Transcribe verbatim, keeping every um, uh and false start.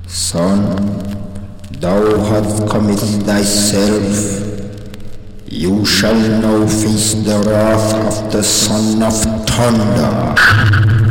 Son, thou hast committed thyself. You shall now face the wrath of the Son of Thunder.